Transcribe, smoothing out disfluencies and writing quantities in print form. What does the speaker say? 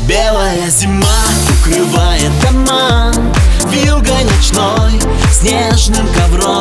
Белая зима укрывает дома вьюгой ночной снежным ковром.